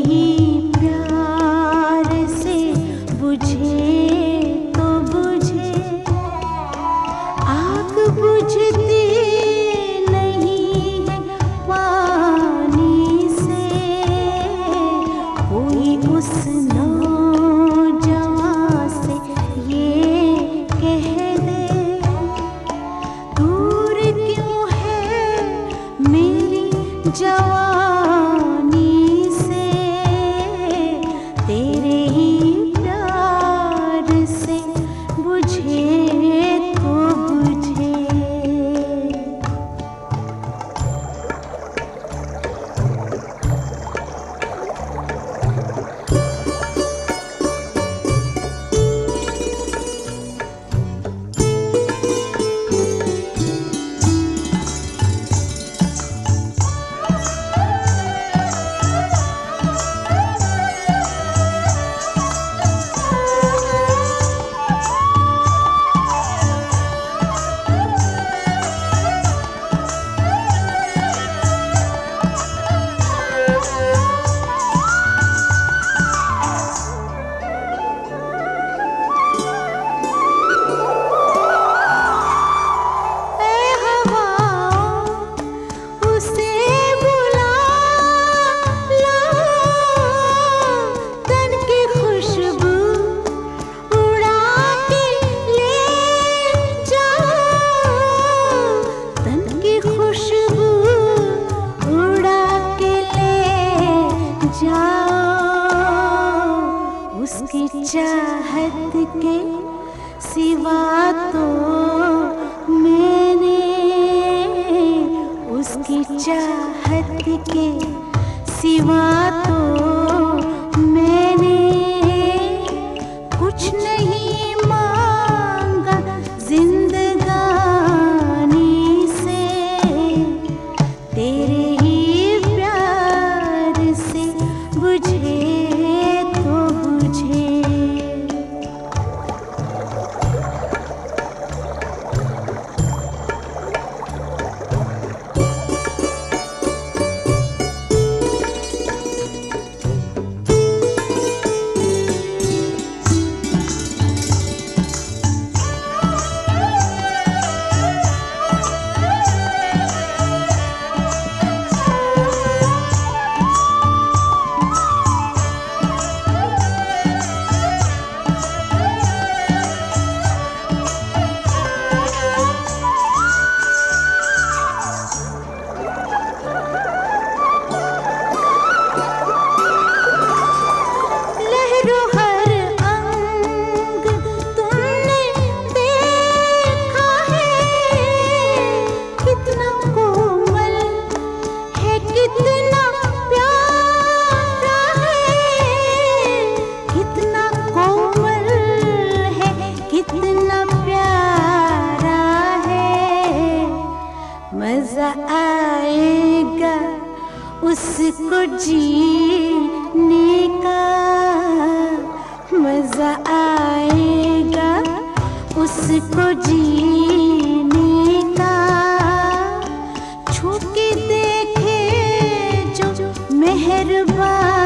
ही प्यार से बुझे तो बुझे, आग बुझती नहीं है पानी से। कोई उस नौजवान से ये कह दे, दूर क्यों है मेरी जवानी से, तेरे ही प्यार से बुझे तो बुझे। उसकी चाहत के सिवा तो मैंने, उसकी चाहत के सिवा तो मैंने कुछ नहीं मांगा जिंदगानी से, तेरे ही प्यार से बुझे तो बुझे। मजा आएगा उसको जीने का, मजा आएगा उसको जीने का। छू के देखे जो मेहरबान